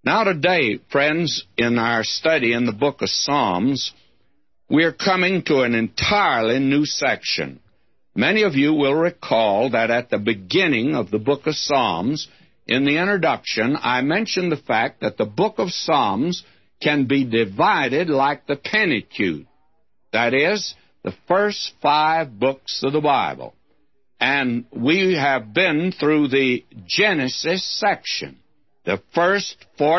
Now today, friends, in our study in the book of Psalms, we're coming to an entirely new section. Many of you will recall that at the beginning of the book of Psalms, in the introduction, I mentioned the fact that the book of Psalms can be divided like the Pentateuch. That is, the first 5 books of the Bible. And we have been through the Genesis section. The first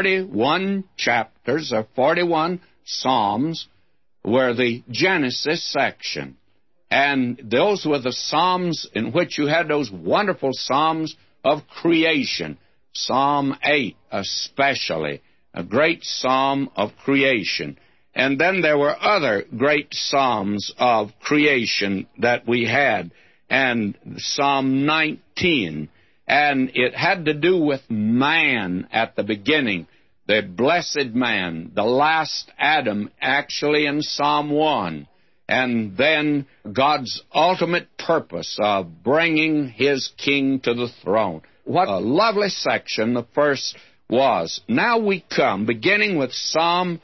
41 chapters, or 41 Psalms, were the Genesis section. And those were the Psalms in which you had those wonderful Psalms of creation. Psalm 8 especially, a great Psalm of creation. And then there were other great Psalms of creation that we had, and Psalm 19. And it had to do with man at the beginning, the blessed man, the last Adam, actually in Psalm 1. And then God's ultimate purpose of bringing His King to the throne. What a lovely section the first was. Now we come, beginning with Psalm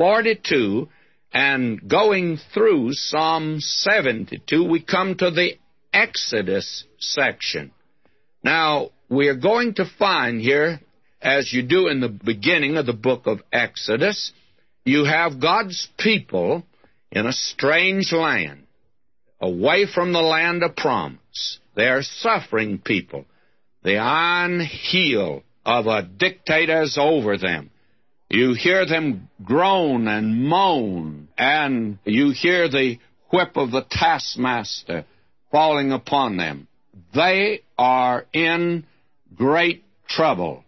42 and going through Psalm 72, we come to the Exodus section. Now, we are going to find here, as you do in the beginning of the book of Exodus, you have God's people in a strange land, away from the land of promise. They are suffering people. The iron heel of a dictator is over them. You hear them groan and moan, and you hear the whip of the taskmaster falling upon them. They are in great trouble,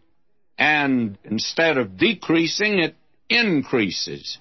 and instead of decreasing, it increases.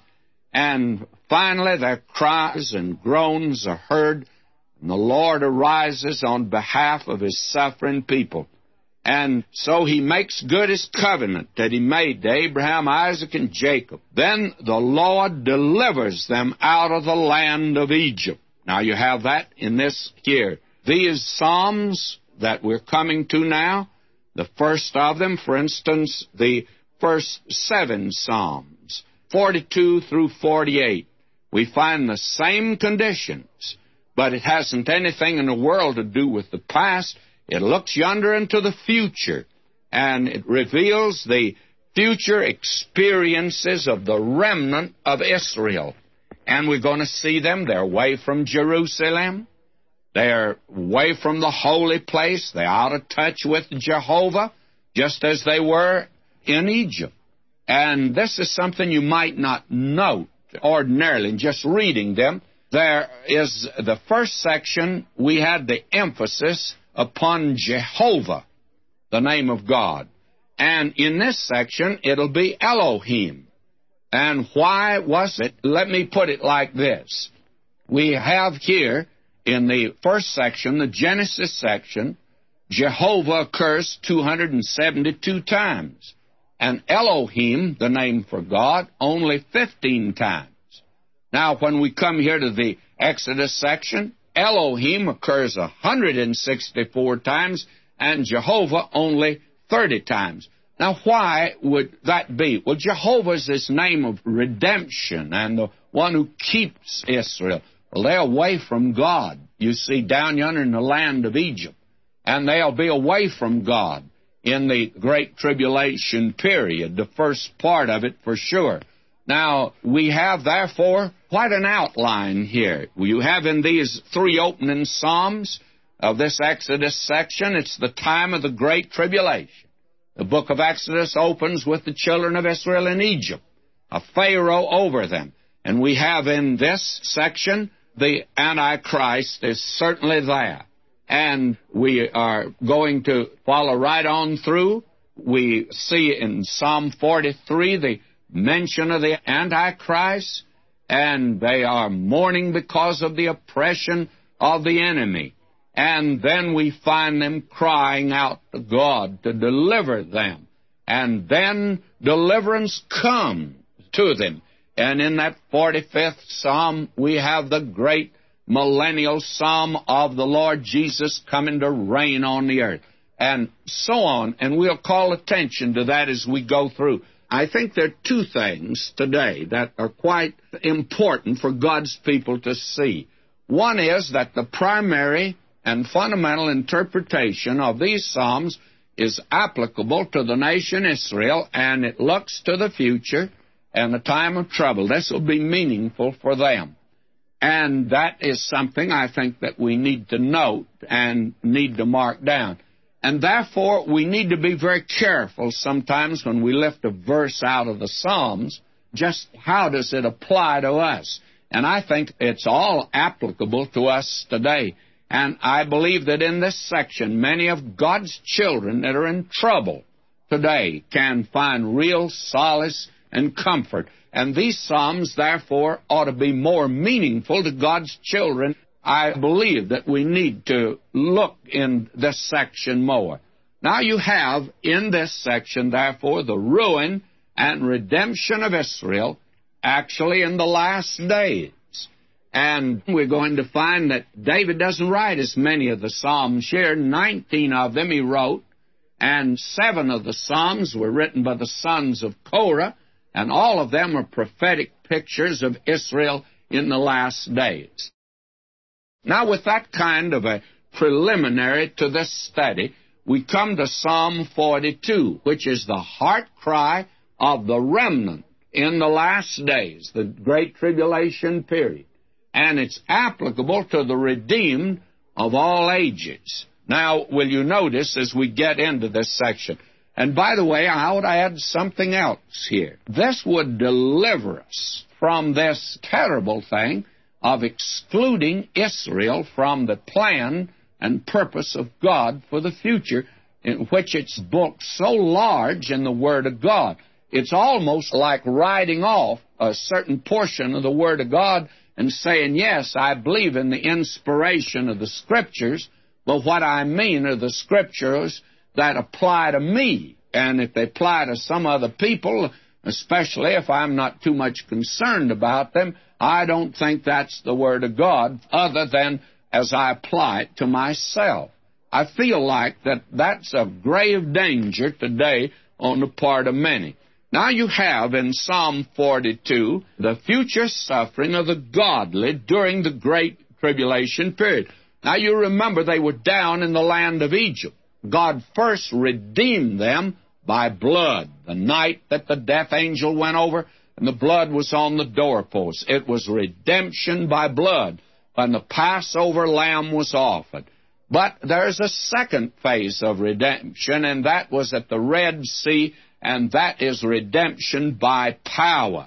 And finally, their cries and groans are heard, and the Lord arises on behalf of His suffering people. And so He makes good His covenant that He made to Abraham, Isaac, and Jacob. Then the Lord delivers them out of the land of Egypt. Now you have that in this here. These Psalms that we're coming to now, the first of them, for instance, the first 7 Psalms, 42 through 48, we find the same conditions, but it hasn't anything in the world to do with the past. It looks yonder into the future, and it reveals the future experiences of the remnant of Israel. And we're going to see them. They're away from Jerusalem. They're away from the holy place. They're out of touch with Jehovah, just as they were in Egypt. And this is something you might not note ordinarily just reading them. There is the first section, we had the emphasis upon Jehovah, the name of God. And in this section, it'll be Elohim. And why was it? Let me put it like this. We have here, in the first section, the Genesis section, Jehovah occurs 272 times. And Elohim, the name for God, only 15 times. Now, when we come here to the Exodus section, Elohim occurs 164 times, and Jehovah only 30 times. Now, why would that be? Well, Jehovah is this name of redemption and the one who keeps Israel. Well, they're away from God, you see, down yonder in the land of Egypt. And they'll be away from God in the Great Tribulation period, the first part of it for sure. Now, we have, therefore, quite an outline here. You have in these 3 opening Psalms of this Exodus section, it's the time of the Great Tribulation. The book of Exodus opens with the children of Israel in Egypt, a Pharaoh over them. And we have in this section, the Antichrist is certainly there. And we are going to follow right on through. We see in Psalm 43 the mention of the Antichrist, and they are mourning because of the oppression of the enemy. And then we find them crying out to God to deliver them. And then deliverance comes to them. And in that 45th Psalm, we have the great millennial Psalm of the Lord Jesus coming to reign on the earth. And so on. And we'll call attention to that as we go through. I think there are two things today that are quite important for God's people to see. One is that the primary and fundamental interpretation of these Psalms is applicable to the nation Israel, and it looks to the future and the time of trouble. This will be meaningful for them. And that is something I think that we need to note and need to mark down. And therefore, we need to be very careful sometimes when we lift a verse out of the Psalms, just how does it apply to us? And I think it's all applicable to us today. And I believe that in this section, many of God's children that are in trouble today can find real solace and comfort. And these Psalms, therefore, ought to be more meaningful to God's children. I believe that we need to look in this section more. Now you have in this section, therefore, the ruin and redemption of Israel actually in the last days. And we're going to find that David doesn't write as many of the Psalms here. 19 of them he wrote, and 7 of the Psalms were written by the sons of Korah, and all of them are prophetic pictures of Israel in the last days. Now, with that kind of a preliminary to this study, we come to Psalm 42, which is the heart cry of the remnant in the last days, the great tribulation period. And it's applicable to the redeemed of all ages. Now, will you notice as we get into this section, and by the way, I would add something else here. This would deliver us from this terrible thing of excluding Israel from the plan and purpose of God for the future, in which it's booked so large in the Word of God. It's almost like writing off a certain portion of the Word of God and saying, yes, I believe in the inspiration of the Scriptures, but what I mean are the Scriptures that apply to me. And if they apply to some other people, especially if I'm not too much concerned about them, I don't think that's the Word of God, other than as I apply it to myself. I feel like that's a grave danger today on the part of many. Now you have in Psalm 42 the future suffering of the godly during the great tribulation period. Now you remember they were down in the land of Egypt. God first redeemed them by blood. The night that the death angel went over and the blood was on the doorpost. It was redemption by blood when the Passover lamb was offered. But there's a second phase of redemption, and that was at the Red Sea, and that is redemption by power.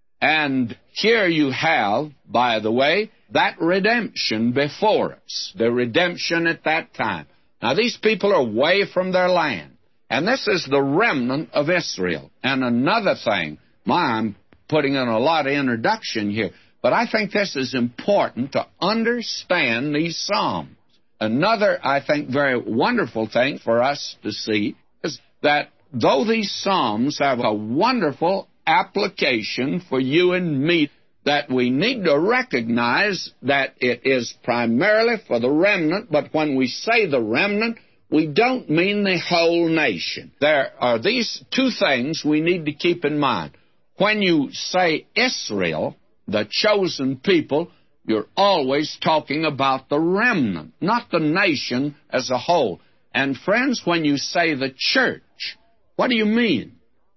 And here you have, by the way, that redemption before us, the redemption at that time. Now, these people are away from their land, and this is the remnant of Israel. And another thing, I'm putting in a lot of introduction here, but I think this is important to understand these Psalms. Another, I think, very wonderful thing for us to see is that though these Psalms have a wonderful application for you and me, that we need to recognize that it is primarily for the remnant, but when we say the remnant, we don't mean the whole nation. There are these two things we need to keep in mind. When you say Israel, the chosen people, you're always talking about the remnant, not the nation as a whole. And friends, when you say the church, what do you mean?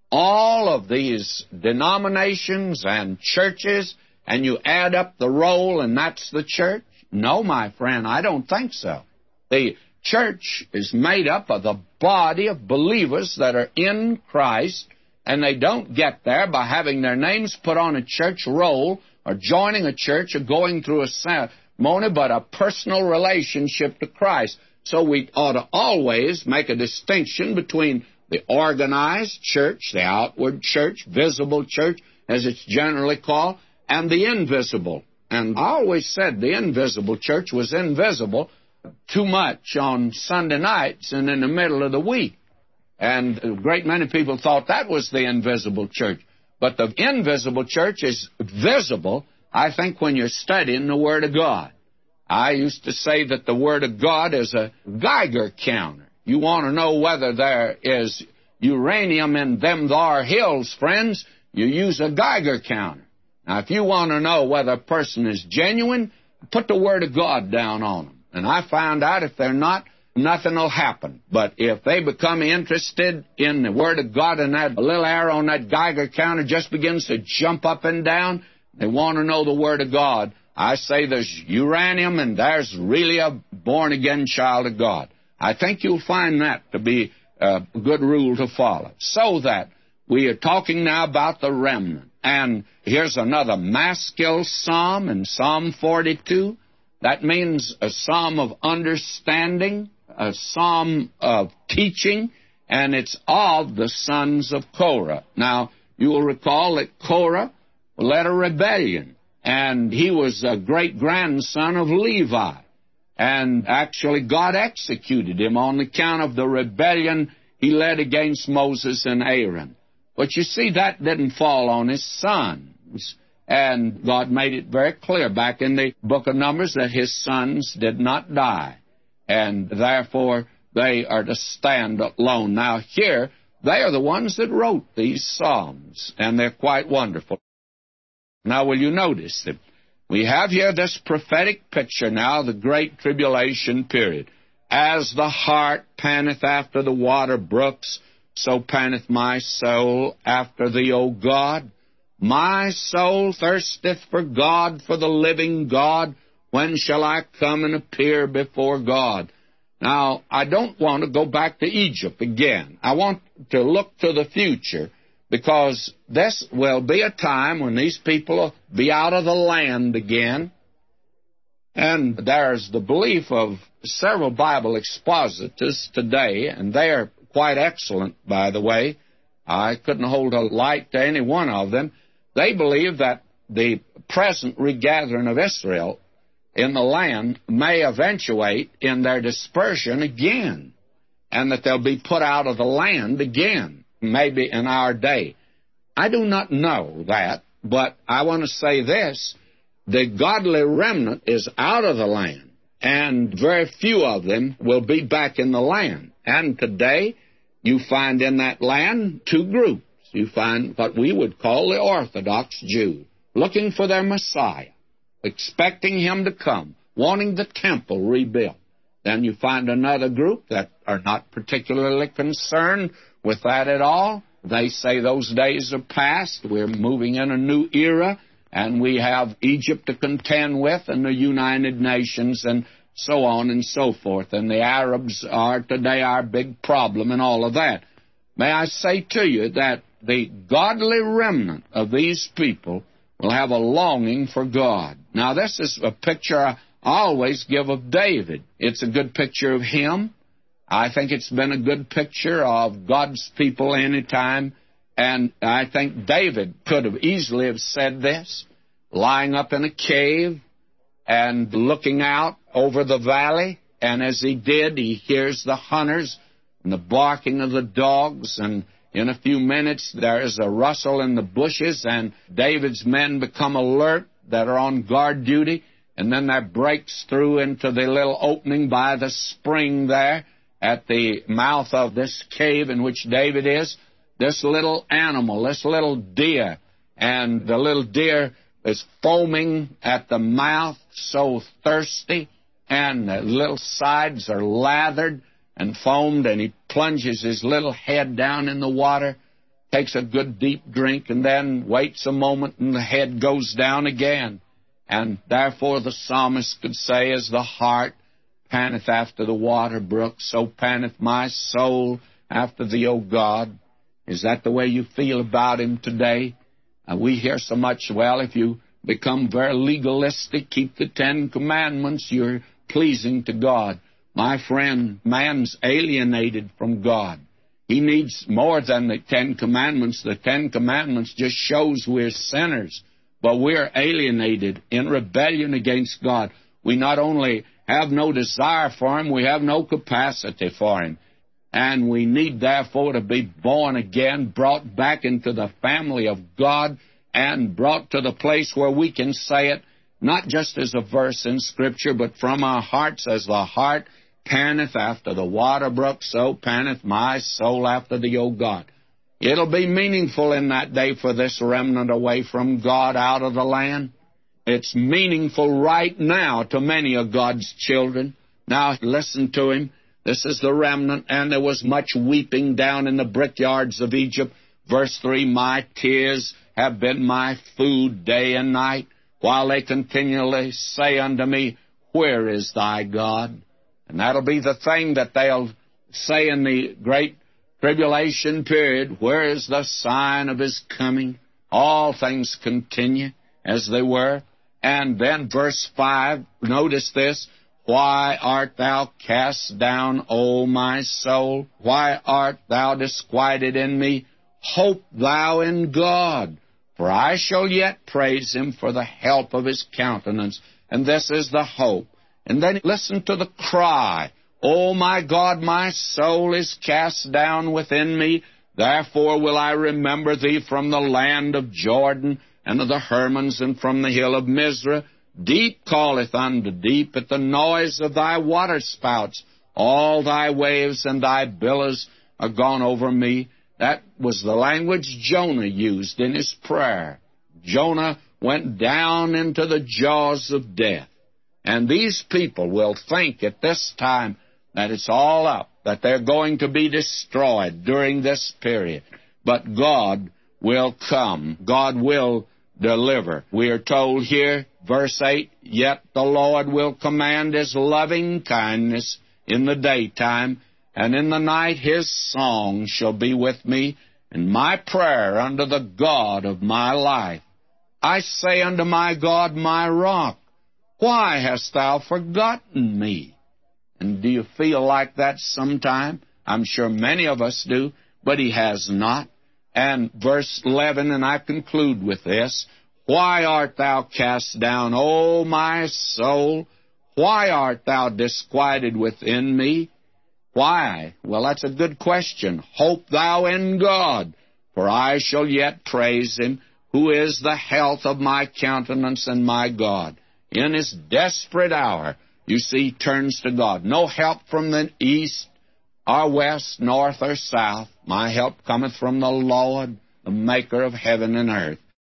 All of these denominations and churches, and you add up the roll and that's the church? No, my friend, I don't think so. The church is made up of the body of believers that are in Christ, and they don't get there by having their names put on a church roll or joining a church or going through a ceremony, but a personal relationship to Christ. So we ought to always make a distinction between the organized church, the outward church, visible church, as it's generally called, and the invisible. And I always said the invisible church was invisible too much on Sunday nights and in the middle of the week. And a great many people thought that was the invisible church. But the invisible church is visible, I think, when you're studying the Word of God. I used to say that the Word of God is a Geiger counter. You want to know whether there is uranium in them thar hills, friends, you use a Geiger counter. Now, if you want to know whether a person is genuine, put the Word of God down on them. And I found out if they're not, nothing will happen. But if they become interested in the Word of God and that little arrow on that Geiger counter just begins to jump up and down, they want to know the Word of God, I say there's uranium and there's really a born-again child of God. I think you'll find that to be a good rule to follow. So that we are talking now about the remnant. And here's another Maskil psalm in Psalm 42. That means a psalm of understanding, a psalm of teaching, and it's of the sons of Korah. Now, you will recall that Korah led a rebellion, and he was a great-grandson of Levi. And actually, God executed him on account of the rebellion he led against Moses and Aaron. But you see, that didn't fall on his sons. And God made it very clear back in the book of Numbers that his sons did not die. And therefore, they are to stand alone. Now, here, they are the ones that wrote these psalms, and they're quite wonderful. Now, will you notice that we have here this prophetic picture now of the great tribulation period. As the hart panteth after the water brooks, so panteth my soul after thee, O God. My soul thirsteth for God, for the living God. When shall I come and appear before God? Now, I don't want to go back to Egypt again. I want to look to the future, because this will be a time when these people will be out of the land again. And there's the belief of several Bible expositors today, and they are quite excellent, by the way. I couldn't hold a light to any one of them. They believe that the present regathering of Israel in the land may eventuate in their dispersion again, and that they'll be put out of the land again, maybe in our day. I do not know that, but I want to say this. The godly remnant is out of the land, and very few of them will be back in the land. And today, you find in that land two groups. You find what we would call the Orthodox Jew, looking for their Messiah, expecting him to come, wanting the temple rebuilt. Then you find another group that are not particularly concerned with that at all. They say those days are past, we're moving in a new era, and we have Egypt to contend with and the United Nations and so on and so forth. And the Arabs are today our big problem and all of that. May I say to you that the godly remnant of these people will have a longing for God. Now, this is a picture I always give of David. It's a good picture of him. I think it's been a good picture of God's people any time. And I think David could have easily have said this, lying up in a cave and looking out over the valley. And as he did, he hears the hunters and the barking of the dogs, and in a few minutes there is a rustle in the bushes, and David's men become alert that are on guard duty, and then there breaks through into the little opening by the spring there at the mouth of this cave in which David is, this little animal, this little deer, and the little deer is foaming at the mouth, so thirsty, and the little sides are lathered and foamed, and he plunges his little head down in the water, takes a good deep drink, and then waits a moment, and the head goes down again. And therefore the psalmist could say, as the hart panteth after the water brook, so panteth my soul after thee, O God. Is that the way you feel about him today? We hear so much, well, if you become very legalistic, keep the Ten Commandments, you're pleasing to God. My friend, man's alienated from God. He needs more than the Ten Commandments. The Ten Commandments just shows we're sinners, but we're alienated in rebellion against God. We not only have no desire for him, we have no capacity for him. And we need, therefore, to be born again, brought back into the family of God, and brought to the place where we can say it, not just as a verse in Scripture, but from our hearts, as the hart panteth after the water brook, so panteth my soul after thee, O God. It'll be meaningful in that day for this remnant away from God out of the land. It's meaningful right now to many of God's children. Now listen to him. This is the remnant, and there was much weeping down in the brickyards of Egypt. Verse 3, my tears have been my food day and night, while they continually say unto me, where is thy God? And that'll be the thing that they'll say in the great tribulation period, where is the sign of his coming? All things continue as they were. And then verse 5, notice this, why art thou cast down, O my soul? Why art thou disquieted in me? Hope thou in God, for I shall yet praise him for the help of his countenance. And this is the hope. And then listen to the cry, O my God, my soul is cast down within me. Therefore will I remember thee from the land of Jordan, and of the Hermons, and from the hill of Mizra. Deep calleth unto deep at the noise of thy waterspouts. All thy waves and thy billows are gone over me. That was the language Jonah used in his prayer. Jonah went down into the jaws of death. And these people will think at this time that it's all up, that they're going to be destroyed during this period. But God will come. God will deliver. We are told here, verse 8, yet the Lord will command his loving kindness in the daytime, and in the night his song shall be with me, and my prayer unto the God of my life. I say unto my God, my rock, why hast thou forgotten me? And do you feel like that sometime? I'm sure many of us do, but he has not. And verse 11, and I conclude with this, why art thou cast down, O my soul? Why art thou disquieted within me? Why? Well, that's a good question. Hope thou in God, for I shall yet praise him, who is the health of my countenance and my God. In his desperate hour, you see, he turns to God. No help from the east or west, north or south. My help cometh from the Lord, the maker of heaven and earth.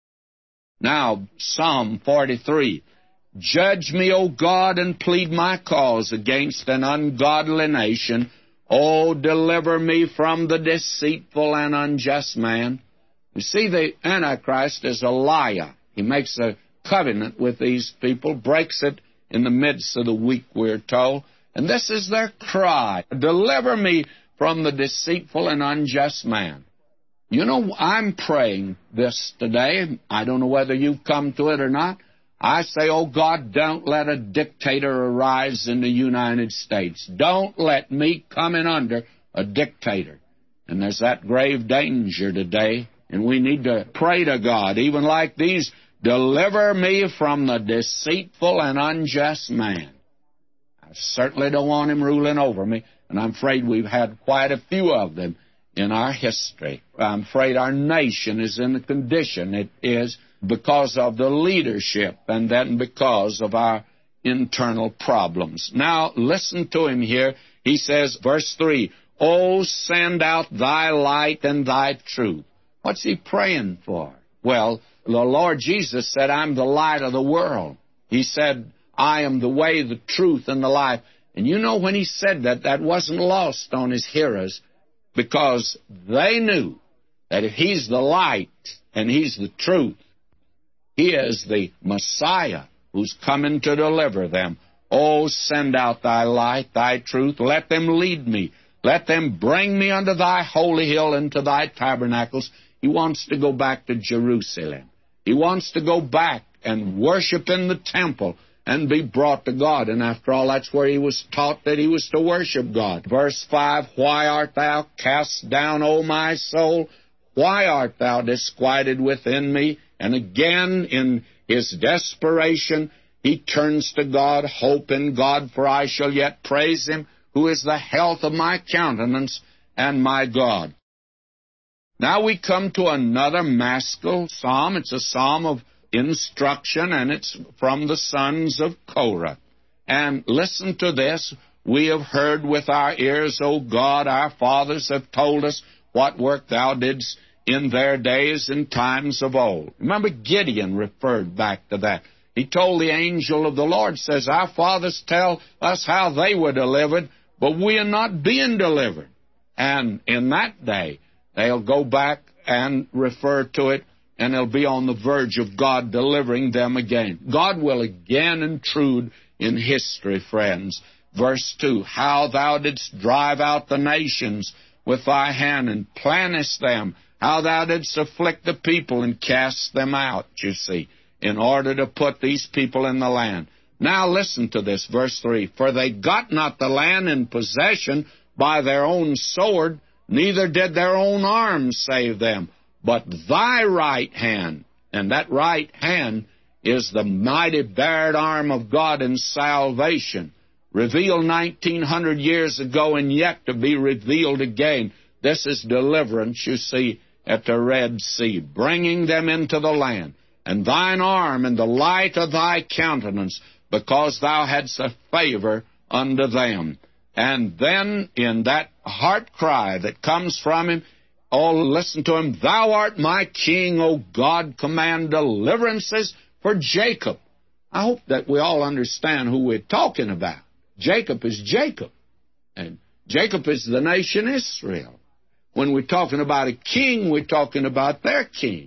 Now, Psalm 43. Judge me, O God, and plead my cause against an ungodly nation. O deliver me from the deceitful and unjust man. You see, the Antichrist is a liar. He makes a covenant with these people, breaks it in the midst of the week, we're told. And this is their cry. Deliver me from the deceitful and unjust man. You know, I'm praying this today. I don't know whether you've come to it or not. I say, oh God, don't let a dictator arise in the United States. Don't let me come in under a dictator. And there's that grave danger today. And we need to pray to God, even like these, deliver me from the deceitful and unjust man. I certainly don't want him ruling over me, and I'm afraid we've had quite a few of them in our history. I'm afraid our nation is in the condition it is because of the leadership and then because of our internal problems. Now, listen to him here. He says, verse 3, Oh, send out thy light and thy truth. What's he praying for? Well, the Lord Jesus said, I'm the light of the world. He said, I am the way, the truth, and the life. And you know, when he said that, that wasn't lost on his hearers, because they knew that if he's the light and he's the truth, he is the Messiah who's coming to deliver them. Oh, send out thy light, thy truth. Let them lead me. Let them bring me unto thy holy hill and to thy tabernacles. He wants to go back to Jerusalem. He wants to go back and worship in the temple and be brought to God. And after all, that's where he was taught that he was to worship God. Verse 5, Why art thou cast down, O my soul? Why art thou disquieted within me? And again, in his desperation, he turns to God, hope in God, for I shall yet praise him, who is the health of my countenance and my God. Now we come to another Maskil psalm. It's a psalm of instruction, and it's from the sons of Korah. And listen to this. We have heard with our ears, O God, our fathers have told us what work thou didst in their days and times of old. Remember, Gideon referred back to that. He told the angel of the Lord, says, our fathers tell us how they were delivered, but we are not being delivered. And in that day, they'll go back and refer to it, and they'll be on the verge of God delivering them again. God will again intrude in history, friends. Verse 2, how thou didst drive out the nations with thy hand and plantest them, how thou didst afflict the people and cast them out, you see, in order to put these people in the land. Now listen to this, verse 3, for they got not the land in possession by their own sword, neither did their own arms save them, but thy right hand. And that right hand is the mighty bared arm of God in salvation, revealed 1900 years ago and yet to be revealed again. This is deliverance, you see, at the Red Sea, bringing them into the land. And thine arm and the light of thy countenance, because thou hadst a favor unto them. And then in that heart cry that comes from him, oh, listen to him, thou art my king, O God, command deliverances for Jacob. I hope that we all understand who we're talking about. Jacob is Jacob, and Jacob is the nation Israel. When we're talking about a king, we're talking about their king.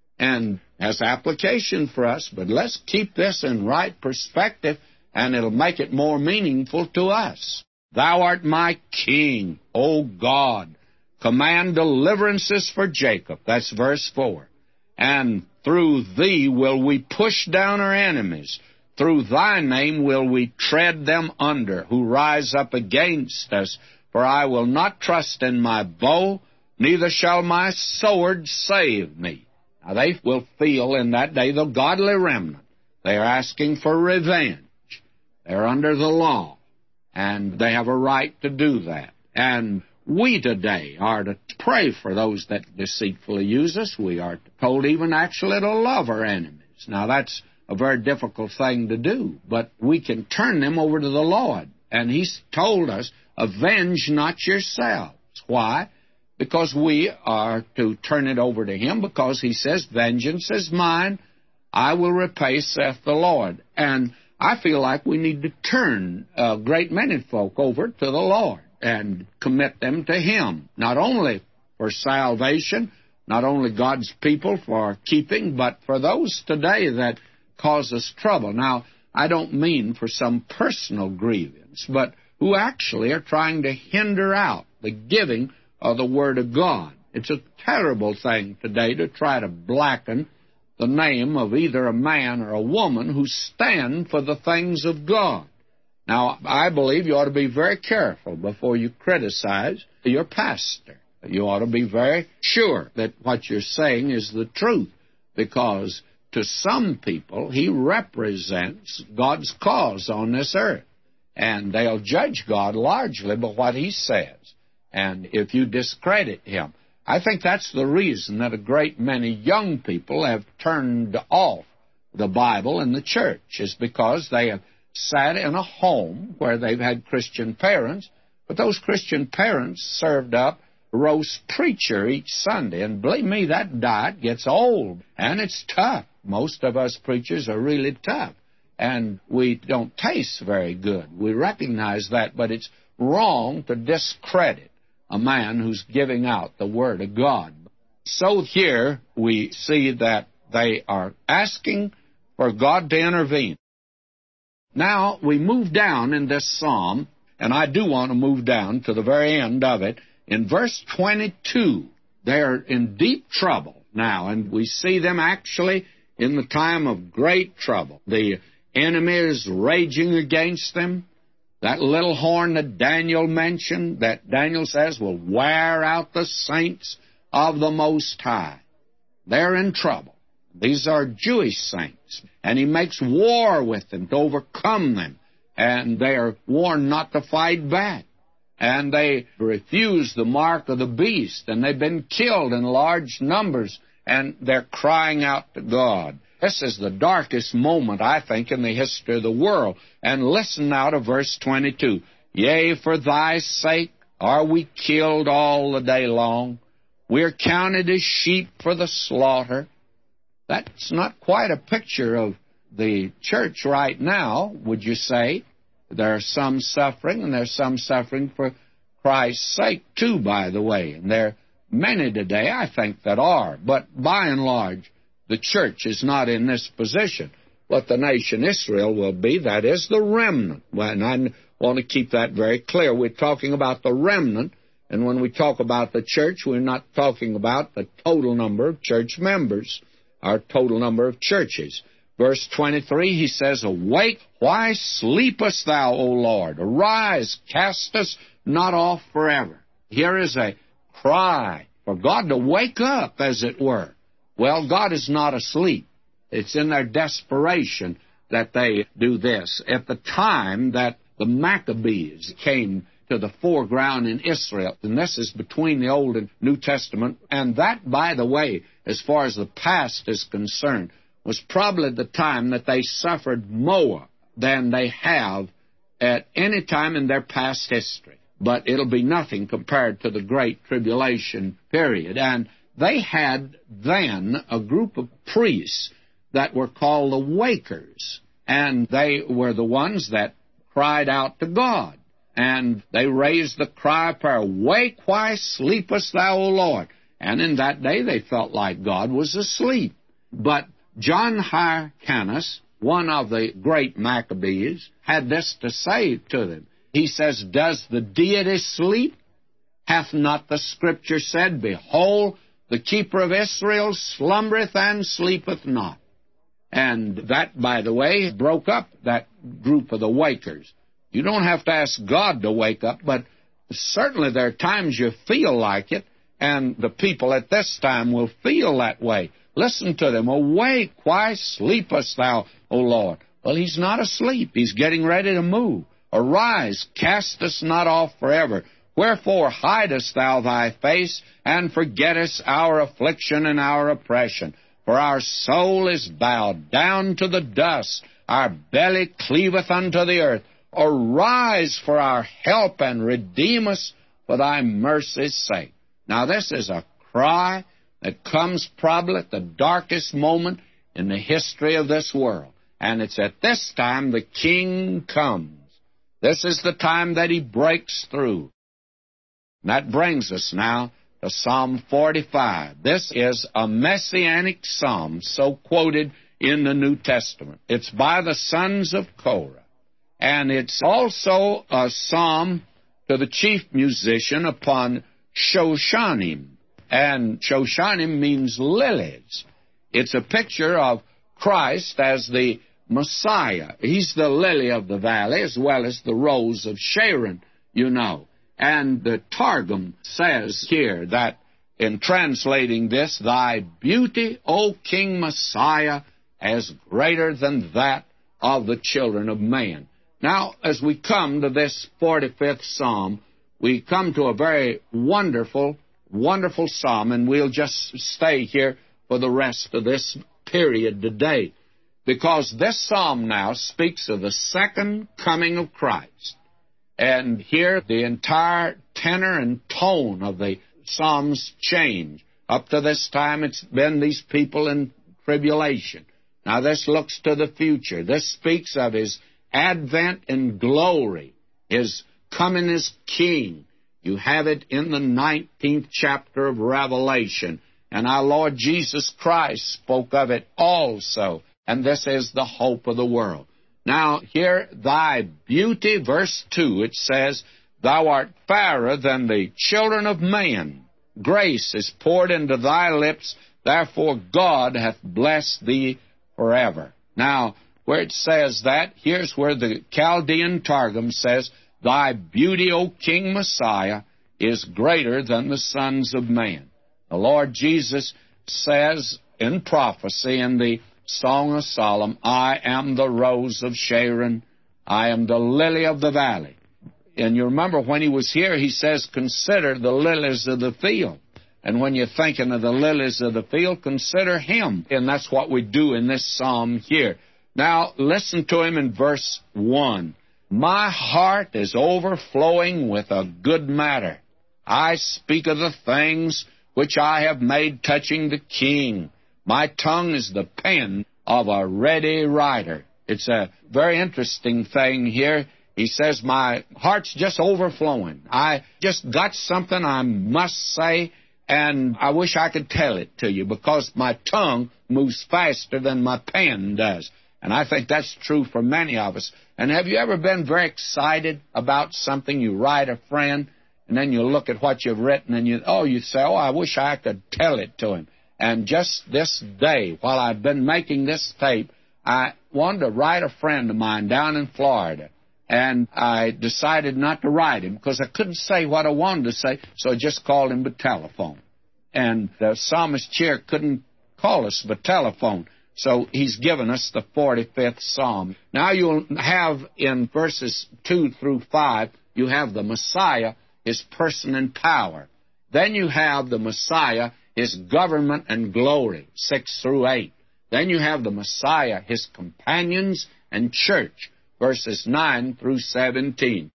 And has application for us, but let's keep this in right perspective, and it'll make it more meaningful to us. Thou art my king, O God. Command deliverances for Jacob. That's verse 4. And through thee will we push down our enemies. Through thy name will we tread them under, who rise up against us. For I will not trust in my bow, neither shall my sword save me. Now they will feel in that day, the godly remnant, they are asking for revenge. They're under the law, and they have a right to do that. And we today are to pray for those that deceitfully use us. We are told even actually to love our enemies. Now that's a very difficult thing to do, but we can turn them over to the Lord. And He's told us, avenge not yourselves. Why? Because we are to turn it over to Him, because He says, vengeance is mine, I will repay, saith the Lord. And I feel like we need to turn a great many folk over to the Lord and commit them to Him, not only for salvation, not only God's people for keeping, but for those today that cause us trouble. Now, I don't mean for some personal grievance, but who actually are trying to hinder out the giving of the Word of God. It's a terrible thing today to try to blacken the name of either a man or a woman who stand for the things of God. Now, I believe you ought to be very careful before you criticize your pastor. You ought to be very sure that what you're saying is the truth, because to some people, he represents God's cause on this earth, and they'll judge God largely by what he says. And if you discredit him, I think that's the reason that a great many young people have turned off the Bible and the church, is because they have sat in a home where they've had Christian parents, but those Christian parents served up roast preacher each Sunday. And believe me, that diet gets old, and it's tough. Most of us preachers are really tough, and we don't taste very good. We recognize that, but it's wrong to discredit a man who's giving out the Word of God. So here we see that they are asking for God to intervene. Now we move down in this psalm, and I do want to move down to the very end of it. In verse 22, they're in deep trouble now, and we see them actually in the time of great trouble. The enemy is raging against them. That little horn that Daniel mentioned, that Daniel says will wear out the saints of the Most High. They're in trouble. These are Jewish saints, and he makes war with them to overcome them, and they are warned not to fight back. And they refuse the mark of the beast, and they've been killed in large numbers, and they're crying out to God. This is the darkest moment, I think, in the history of the world. And listen now to verse 22. Yea, for thy sake are we killed all the day long. We are counted as sheep for the slaughter. That's not quite a picture of the church right now, would you say? There's some suffering, and there's some suffering for Christ's sake, too, by the way. And there are many today, I think, that are. But by and large, the church is not in this position. What the nation Israel will be, that is the remnant. And I want to keep that very clear. We're talking about the remnant, and when we talk about the church, we're not talking about the total number of church members, our total number of churches. Verse 23, he says, Awake, why sleepest thou, O Lord? Arise, cast us not off forever. Here is a cry for God to wake up, as it were. Well, God is not asleep. It's in their desperation that they do this. At the time that the Maccabees came to the foreground in Israel, and this is between the Old and New Testament, and that, by the way, as far as the past is concerned, was probably the time that they suffered more than they have at any time in their past history. But it'll be nothing compared to the Great Tribulation period. And they had then a group of priests that were called the Wakers, and they were the ones that cried out to God. And they raised the cry of prayer, Wake, why sleepest thou, O Lord? And in that day they felt like God was asleep. But John Hyrcanus, one of the great Maccabees, had this to say to them. He says, Does the deity sleep? Hath not the Scripture said, Behold, the keeper of Israel slumbereth and sleepeth not? And that, by the way, broke up that group of the Wakers. You don't have to ask God to wake up, but certainly there are times you feel like it, and the people at this time will feel that way. Listen to them. Awake, why sleepest thou, O Lord? Well, he's not asleep. He's getting ready to move. Arise, cast us not off forever. Wherefore hidest thou thy face, and forgettest our affliction and our oppression? For our soul is bowed down to the dust, our belly cleaveth unto the earth. Arise for our help, and redeem us for thy mercy's sake. Now this is a cry that comes probably at the darkest moment in the history of this world. And it's at this time the King comes. This is the time that he breaks through. And that brings us now to Psalm 45. This is a messianic psalm, so quoted in the New Testament. It's by the sons of Korah. And it's also a psalm to the chief musician upon Shoshanim. And Shoshanim means lilies. It's a picture of Christ as the Messiah. He's the lily of the valley as well as the rose of Sharon, you know. And the Targum says here that in translating this, Thy beauty, O King Messiah, is greater than that of the children of man. Now, as we come to this 45th Psalm, we come to a very wonderful psalm, and we'll just stay here for the rest of this period today, because this psalm now speaks of the second coming of Christ. And here the entire tenor and tone of the psalms change. Up to this time it's been these people in tribulation. Now this looks to the future. This speaks of his advent in glory, his coming as king. You have it in the 19th chapter of Revelation. And our Lord Jesus Christ spoke of it also. And this is the hope of the world. Now, here, thy beauty, verse 2, it says, Thou art fairer than the children of man. Grace is poured into thy lips, therefore God hath blessed thee forever. Now, where it says that, here's where the Chaldean Targum says, Thy beauty, O King Messiah, is greater than the sons of man. The Lord Jesus says in prophecy in the Song of Solomon, I am the rose of Sharon, I am the lily of the valley. And you remember when he was here, he says, consider the lilies of the field. And when you're thinking of the lilies of the field, consider him. And that's what we do in this psalm here. Now, listen to him in verse 1. My heart is overflowing with a good matter. I speak of the things which I have made touching the King. My tongue is the pen of a ready writer. It's a very interesting thing here. He says, my heart's just overflowing. I just got something I must say, and I wish I could tell it to you, because my tongue moves faster than my pen does. And I think that's true for many of us. And have you ever been very excited about something? You write a friend, and then you look at what you've written, and you say, I wish I could tell it to him. And just this day, while I've been making this tape, I wanted to write a friend of mine down in Florida. And I decided not to write him because I couldn't say what I wanted to say, so I just called him by telephone. And the psalmist here couldn't call us by telephone, so he's given us the 45th Psalm. Now you'll have in verses 2 through 5, you have the Messiah, his person and power. Then you have the Messiah, his government and glory, 6 through 8. Then you have the Messiah, his companions and church, verses 9 through 17.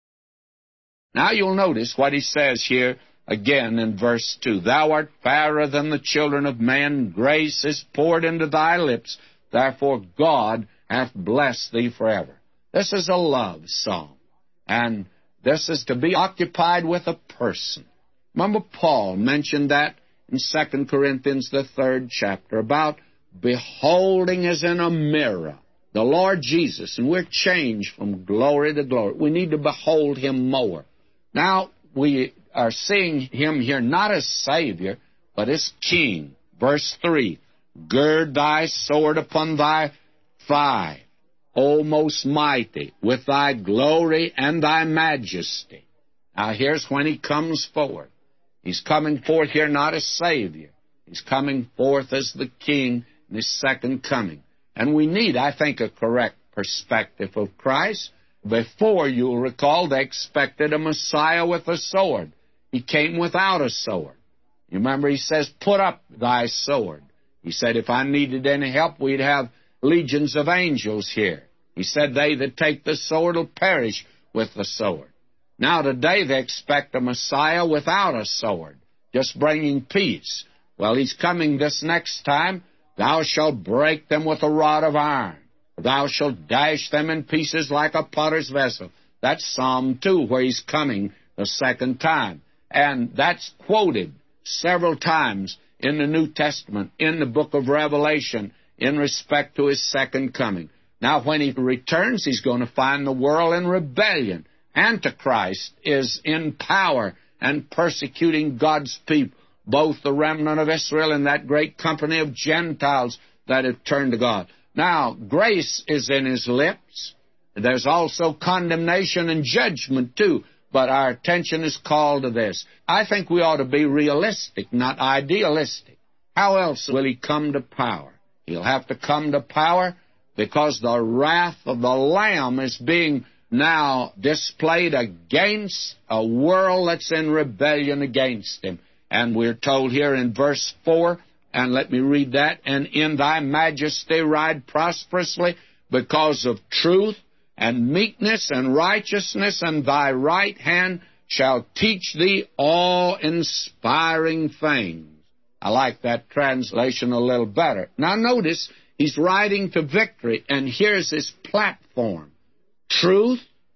Now you'll notice what he says here again in verse 2. Thou art fairer than the children of men, grace is poured into thy lips, therefore God hath blessed thee forever. This is a love song, and this is to be occupied with a person. Remember Paul mentioned that in 2 Corinthians, the 3rd chapter, about beholding as in a mirror the Lord Jesus, and we're changed from glory to glory. We need to behold him more. Now, we are seeing him here not as Savior, but as King. Verse 3, gird thy sword upon thy thigh, O most mighty, with thy glory and thy majesty. Now, here's when he comes forth. He's coming forth here not as Savior. He's coming forth as the King in his second coming. And we need, I think, a correct perspective of Christ. Before, you'll recall, they expected a Messiah with a sword. He came without a sword. You remember, he says, put up thy sword. He said, if I needed any help, we'd have legions of angels here. He said, they that take the sword will perish with the sword. Now, today, they expect a Messiah without a sword, just bringing peace. Well, he's coming this next time. Thou shalt break them with a rod of iron. Thou shalt dash them in pieces like a potter's vessel. That's Psalm 2, where he's coming the second time. And that's quoted several times in the New Testament, in the book of Revelation, in respect to his second coming. Now, when he returns, he's going to find the world in rebellion. Antichrist is in power and persecuting God's people, both the remnant of Israel and that great company of Gentiles that have turned to God. Now, grace is in his lips. There's also condemnation and judgment, too, but our attention is called to this. I think we ought to be realistic, not idealistic. How else will he come to power? He'll have to come to power because the wrath of the Lamb is being now displayed against a world that's in rebellion against him. And we're told here in verse 4, and let me read that, and in thy majesty ride prosperously because of truth and meekness and righteousness, and thy right hand shall teach thee all inspiring things. I like that translation a little better. Now notice, he's riding to victory, and here's his platform. Truth,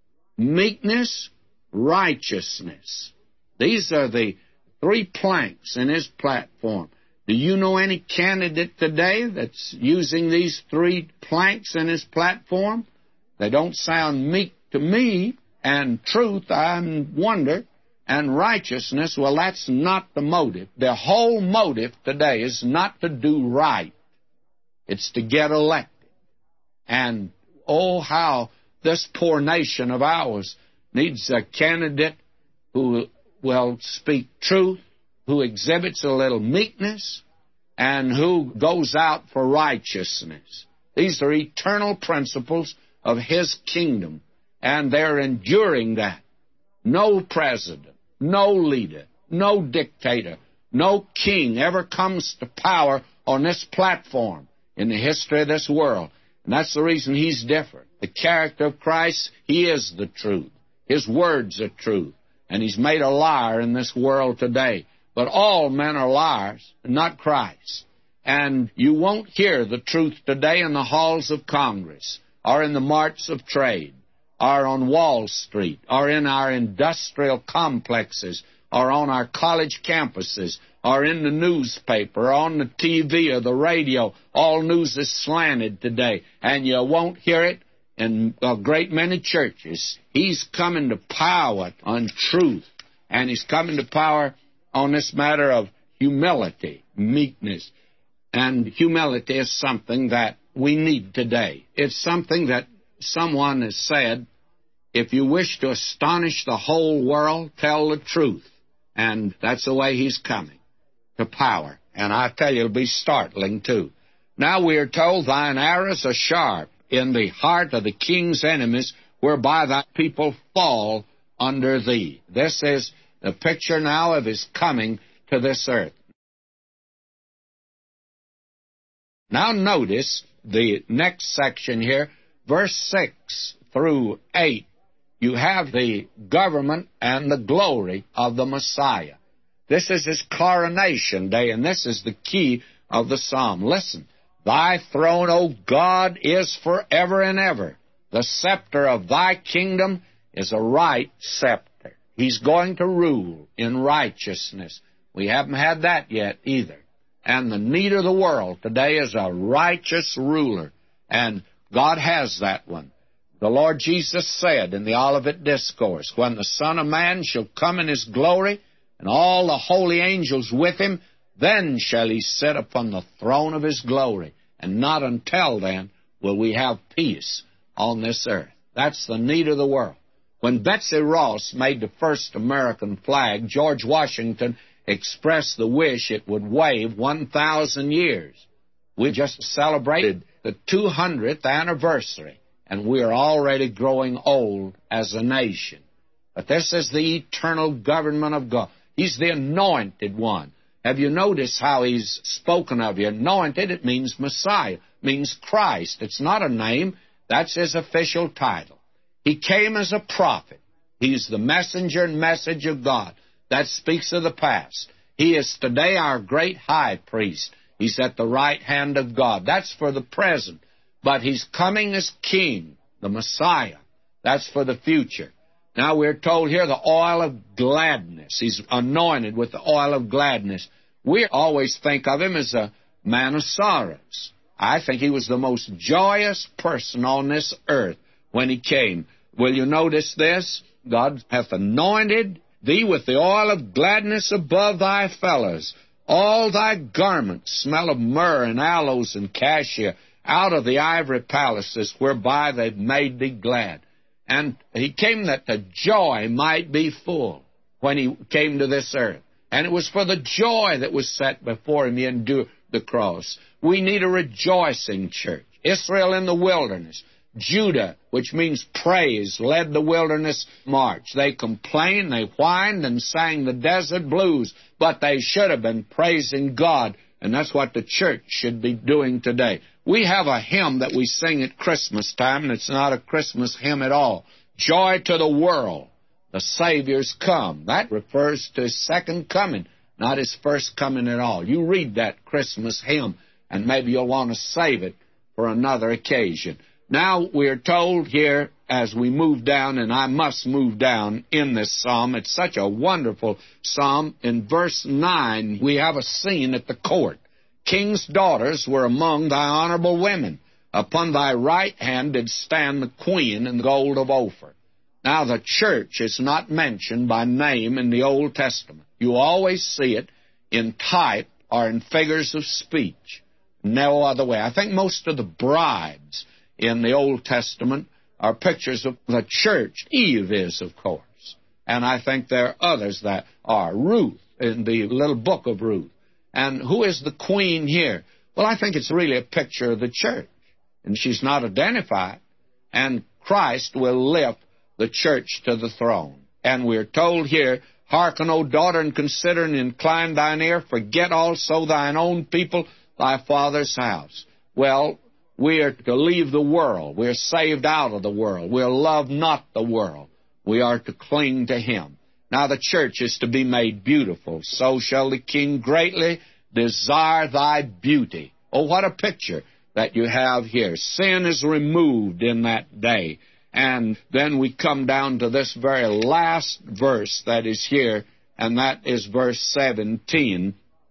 meekness, righteousness. These are the 3 planks in his platform. Do you know any candidate today that's using these 3 planks in his platform? They don't sound meek to me. And truth, I wonder, and righteousness, well, that's not the motive. The whole motive today is not to do right. It's to get elected. And, oh, how this poor nation of ours needs a candidate who will speak truth, who exhibits a little meekness, and who goes out for righteousness. These are eternal principles of his kingdom, and they're enduring that. No president, no leader, no dictator, no king ever comes to power on this platform in the history of this world And that's the reason he's different. The character of Christ, he is the truth. His words are truth. And he's made a liar in this world today. But all men are liars, not Christ. And you won't hear the truth today in the halls of Congress, or in the marts of trade, or on Wall Street, or in our industrial complexes, or on our college campuses, or in the newspaper, or on the TV or the radio. All news is slanted today, and you won't hear it in a great many churches. He's coming to power on truth, and he's coming to power on this matter of humility, meekness. And humility is something that we need today. It's something that someone has said, if you wish to astonish the whole world, tell the truth. And that's the way he's coming, to power. And I tell you, it'll be startling, too. Now we are told, thine arrows are sharp in the heart of the king's enemies, whereby thy people fall under thee. This is the picture now of his coming to this earth. Now notice the next section here, verse 6 through 8. You have the government and the glory of the Messiah. This is his coronation day, and this is the key of the psalm. Listen, thy throne, O God, is forever and ever. The scepter of thy kingdom is a right scepter. He's going to rule in righteousness. We haven't had that yet either. And the need of the world today is a righteous ruler, and God has that one. The Lord Jesus said in the Olivet Discourse, when the Son of Man shall come in his glory, and all the holy angels with him, then shall he sit upon the throne of his glory. And not until then will we have peace on this earth. That's the need of the world. When Betsy Ross made the first American flag, George Washington expressed the wish it would wave 1,000 years. We just celebrated the 200th anniversary, and we are already growing old as a nation. But this is the eternal government of God. He's the anointed one. Have you noticed how he's spoken of? You anointed, it means Messiah, means Christ. It's not a name. That's his official title. He came as a prophet. He's the messenger and message of God. That speaks of the past. He is today our great high priest. He's at the right hand of God. That's for the present. But he's coming as king, the Messiah. That's for the future. Now we're told here the oil of gladness. He's anointed with the oil of gladness. We always think of him as a man of sorrows. I think he was the most joyous person on this earth when he came. Will you notice this? God hath anointed thee with the oil of gladness above thy fellows. All thy garments smell of myrrh and aloes and cassia out of the ivory palaces whereby they've made thee glad. And he came that the joy might be full when he came to this earth. And it was for the joy that was set before him he endured the cross. We need a rejoicing church. Israel in the wilderness. Judah, which means praise, led the wilderness march. They complained, they whined, and sang the desert blues, but they should have been praising God, and that's what the church should be doing today. We have a hymn that we sing at Christmas time, and it's not a Christmas hymn at all. Joy to the world, the Savior's come. That refers to his second coming, not his first coming at all. You read that Christmas hymn, and maybe you'll want to save it for another occasion. Now we're told here as we move down, and I must move down in this psalm. It's such a wonderful psalm. In verse 9, we have a scene at the court. King's daughters were among thy honorable women. Upon thy right hand did stand the queen in the gold of Ophir. Now the church is not mentioned by name in the Old Testament. You always see it in type or in figures of speech. No other way. I think most of the brides in the Old Testament are pictures of the church. Eve is, of course. And I think there are others that are. Ruth, in the little book of Ruth. And who is the queen here? Well, I think it's really a picture of the church. And she's not identified. And Christ will lift the church to the throne. And we're told here, hearken, O daughter, and consider and incline thine ear. Forget also thine own people, thy father's house. Well, we are to leave the world. We're saved out of the world. We'll love not the world. We are to cling to Him. Now the church is to be made beautiful. So shall the King greatly desire thy beauty. Oh, what a picture that you have here. Sin is removed in that day. And then we come down to this very last verse that is here, and that is verse 17.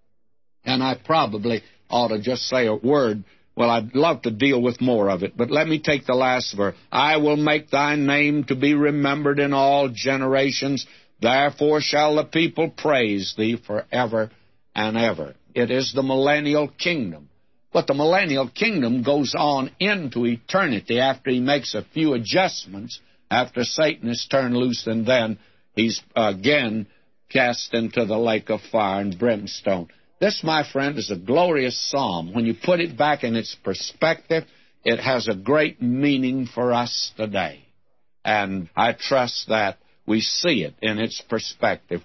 And I probably ought to just say a word. Well, I'd love to deal with more of it, but let me take the last verse. I will make thy name to be remembered in all generations. Therefore shall the people praise thee forever and ever. It is the millennial kingdom. But the millennial kingdom goes on into eternity after He makes a few adjustments, after Satan is turned loose, and then he's again cast into the lake of fire and brimstone. This, my friend, is a glorious psalm. When you put it back in its perspective, it has a great meaning for us today. And I trust that we see it in its perspective.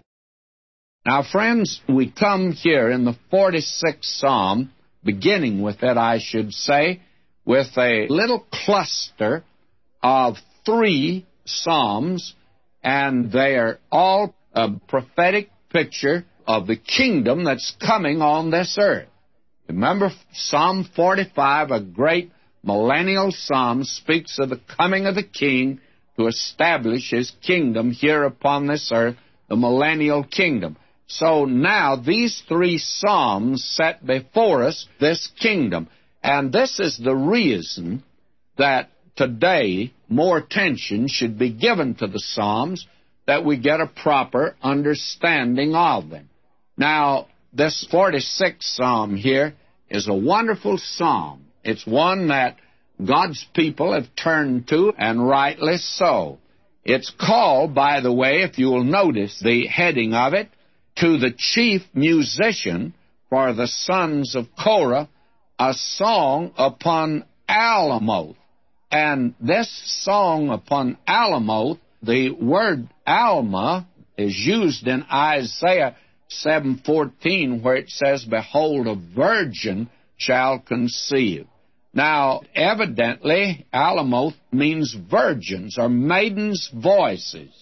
Now, friends, we come here in the 46th Psalm, beginning with it, I should say, with a little cluster of 3 psalms, and they are all a prophetic picture of the kingdom that's coming on this earth. Remember, Psalm 45, a great millennial psalm, speaks of the coming of the King to establish His kingdom here upon this earth, the millennial kingdom. So now these 3 psalms set before us this kingdom. And this is the reason that today more attention should be given to the psalms, that we get a proper understanding of them. Now, this 46th psalm here is a wonderful psalm. It's one that God's people have turned to, and rightly so. It's called, by the way, if you will notice the heading of it, to the chief musician for the sons of Korah, a song upon Alamoth. And this song upon Alamoth, the word Alma is used in Isaiah 7:14, where it says, Behold, a virgin shall conceive. Now, evidently, Alamoth means virgins or maidens' voices.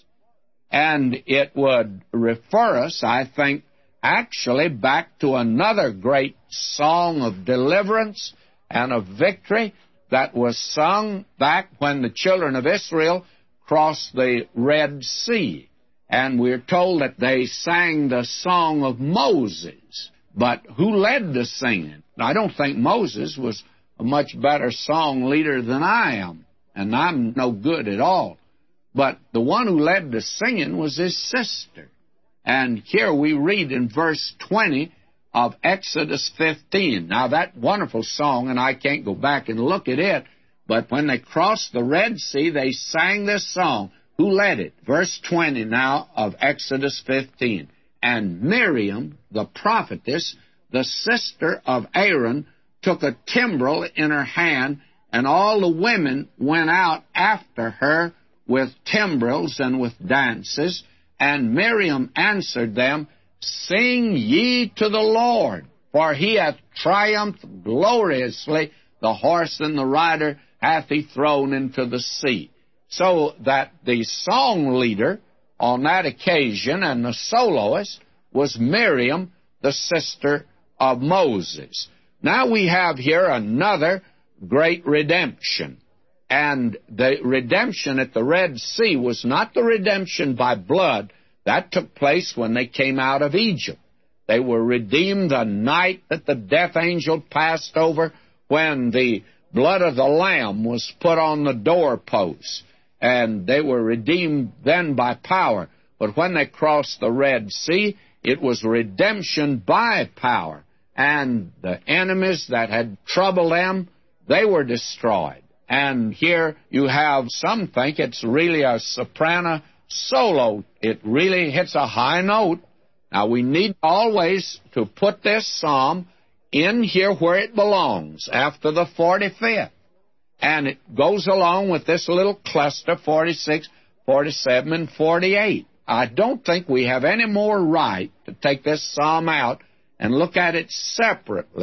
And it would refer us, I think, actually back to another great song of deliverance and of victory that was sung back when the children of Israel crossed the Red Sea. And we're told that they sang the song of Moses. But who led the singing? I don't think Moses was a much better song leader than I am, and I'm no good at all. But the one who led the singing was his sister. And here we read in verse 20 of Exodus 15. Now, that wonderful song, and I can't go back and look at it, but when they crossed the Red Sea, they sang this song. Who led it? Verse 20 now of Exodus 15. And Miriam, the prophetess, the sister of Aaron, took a timbrel in her hand, and all the women went out after her with timbrels and with dances. And Miriam answered them, Sing ye to the Lord, for he hath triumphed gloriously. The horse and the rider hath he thrown into the sea. So that the song leader on that occasion and the soloist was Miriam, the sister of Moses. Now we have here another great redemption. And the redemption at the Red Sea was not the redemption by blood. That took place when they came out of Egypt. They were redeemed the night that the death angel passed over, when the blood of the Lamb was put on the doorposts. And they were redeemed then by power. But when they crossed the Red Sea, it was redemption by power. And the enemies that had troubled them, they were destroyed. And here you have, some think it's really a soprano solo. It really hits a high note. Now, we need always to put this psalm in here where it belongs, after the 45th. And it goes along with this little cluster, 46, 47, and 48. I don't think we have any more right to take this psalm out and look at it separately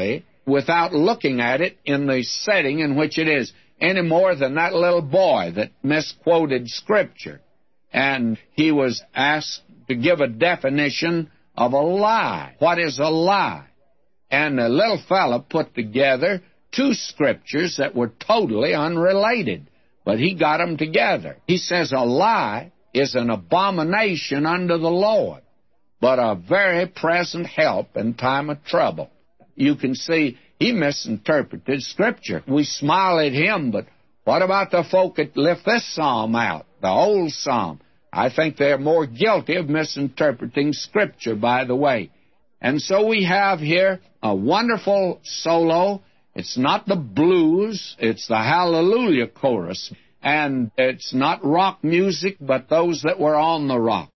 without looking at it in the setting in which it is, any more than that little boy that misquoted Scripture. And he was asked to give a definition of a lie. What is a lie? And the little fella put together two Scriptures that were totally unrelated, but he got them together. He says a lie is an abomination unto the Lord, but a very present help in time of trouble. You can see he misinterpreted Scripture. We smile at him, but what about the folk that lift this psalm out, the old psalm? I think they're more guilty of misinterpreting Scripture, by the way. And so we have here a wonderful solo. It's not the blues, it's the hallelujah chorus. And it's not rock music, but those that were on the rock.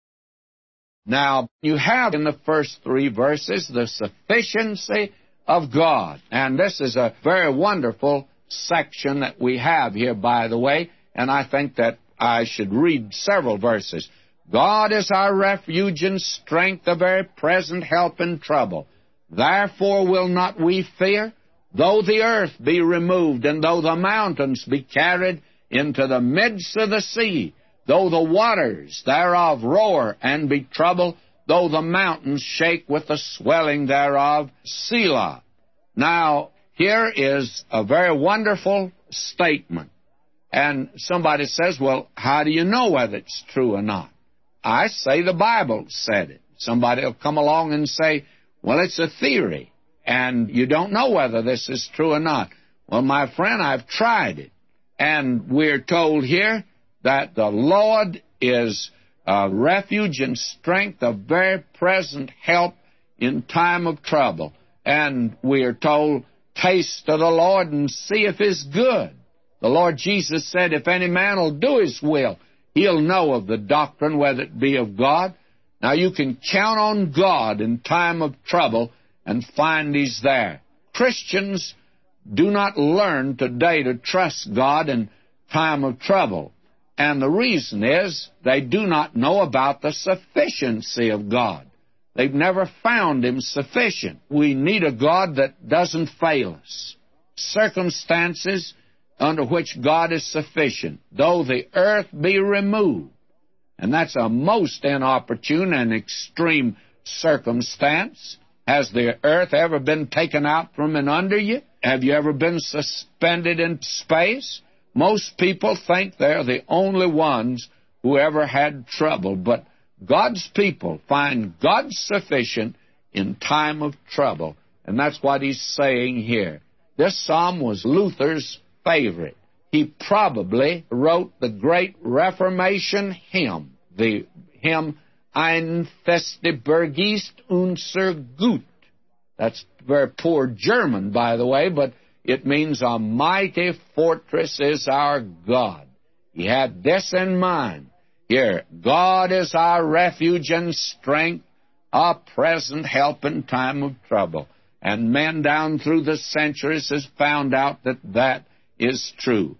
Now, you have in the first three verses the sufficiency of God. And this is a very wonderful section that we have here, by the way, and I think that I should read several verses. God is our refuge and strength, a very present help in trouble. Therefore will not we fear, though the earth be removed, and though the mountains be carried into the midst of the sea, though the waters thereof roar and be troubled, though the mountains shake with the swelling thereof. Selah. Now, here is a very wonderful statement. And somebody says, well, how do you know whether it's true or not? I say the Bible said it. Somebody will come along and say, well, it's a theory, and you don't know whether this is true or not. Well, my friend, I've tried it. And we're told here that the Lord is a refuge and strength, a very present help in time of trouble. And we are told, taste of the Lord and see if He's good. The Lord Jesus said, if any man will do His will, he'll know of the doctrine, whether it be of God. Now, you can count on God in time of trouble and find He's there. Christians do not learn today to trust God in time of trouble. And the reason is they do not know about the sufficiency of God. They've never found Him sufficient. We need a God that doesn't fail us. Circumstances under which God is sufficient, though the earth be removed. And that's a most inopportune and extreme circumstance. Has the earth ever been taken out from and under you? Have you ever been suspended in space? Most people think they're the only ones who ever had trouble, but God's people find God sufficient in time of trouble. And that's what he's saying here. This psalm was Luther's favorite. He probably wrote the great Reformation hymn, the hymn Ein feste Burg ist unser Gut. That's very poor German, by the way, but it means a mighty fortress is our God. He had this in mind. Here, God is our refuge and strength, a present help in time of trouble. And men down through the centuries has found out that that is true.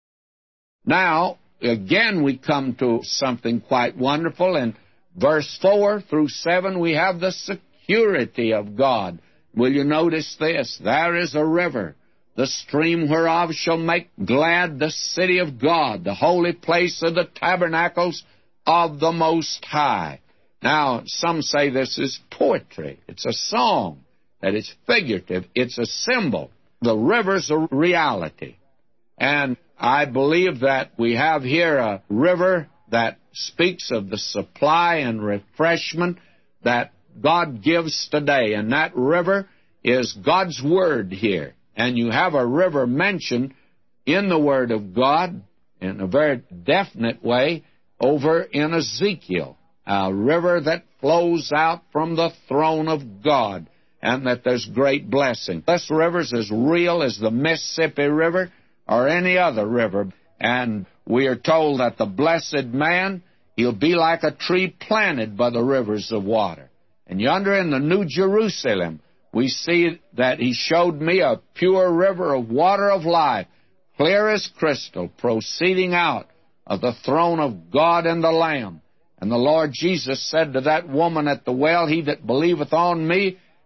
Now, again, we come to something quite wonderful. In verse 4 through 7, we have the security of God. Will you notice this? There is a river, the stream whereof shall make glad the city of God, the holy place of the tabernacles of the Most High. Now, some say this is poetry. It's a song, that it's figurative. It's a symbol. The river's a reality. And I believe that we have here a river that speaks of the supply and refreshment that God gives today. And that river is God's Word here. And you have a river mentioned in the Word of God in a very definite way over in Ezekiel. A river that flows out from the throne of God, and that there's great blessing. This river's as real as the Mississippi River or any other river. And we are told that the blessed man, he'll be like a tree planted by the rivers of water. And yonder in the New Jerusalem, we see that he showed me a pure river of water of life, clear as crystal, proceeding out of the throne of God and the Lamb. And the Lord Jesus said to that woman at the well, he that believeth on me,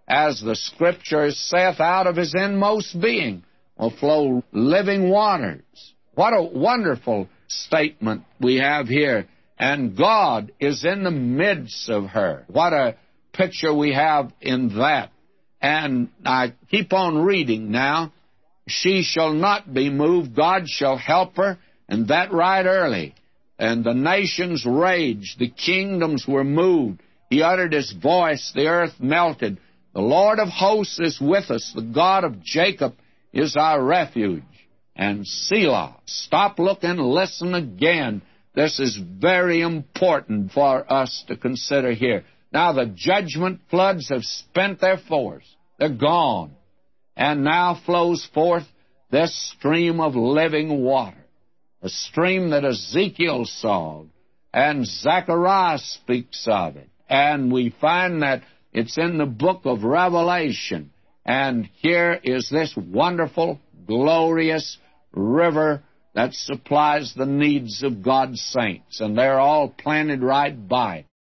as the Scripture saith, out of his inmost being will flow living waters. What a wonderful statement we have here. And God is in the midst of her. What a picture we have in that. And I keep on reading now. She shall not be moved. God shall help her, and that right early. And the nations raged. The kingdoms were moved. He uttered his voice. The earth melted. The Lord of hosts is with us. The God of Jacob is our refuge. And Selah. Stop, look, and listen again. This is very important for us to consider here. Now the judgment floods have spent their force. They're gone. And now flows forth this stream of living water, a stream that Ezekiel saw, and Zechariah speaks of it. And we find that it's in the book of Revelation. And here is this wonderful, glorious river that supplies the needs of God's saints. And they're all planted right by it.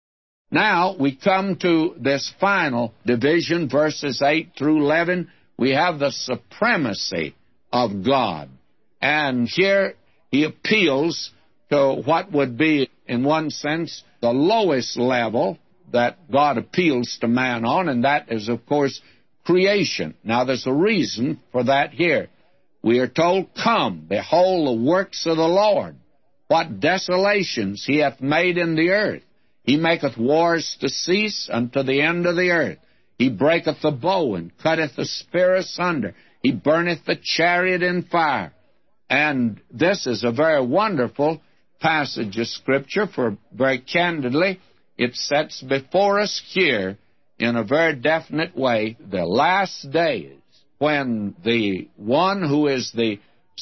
Now we come to this final division, verses 8 through 11. We have the supremacy of God. And here he appeals to what would be, in one sense, the lowest level that God appeals to man on, and that is, of course, creation. Now there's a reason for that here. We are told, come, behold the works of the Lord, what desolations he hath made in the earth. He maketh wars to cease unto the end of the earth. He breaketh the bow and cutteth the spear asunder. He burneth the chariot in fire. And this is a very wonderful passage of Scripture, for very candidly, it sets before us here in a very definite way the last days, when the one who is the